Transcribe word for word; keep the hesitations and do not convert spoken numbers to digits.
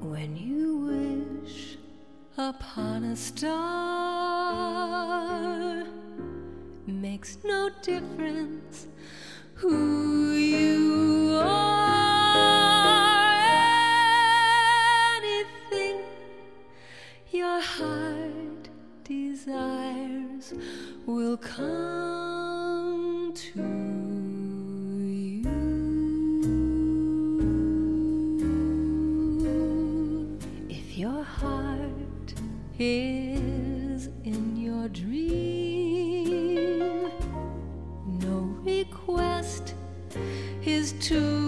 when you wish upon a star. Makes no difference who you are. Anything your heart desires will come to you. If your heart is in your dream, no request is too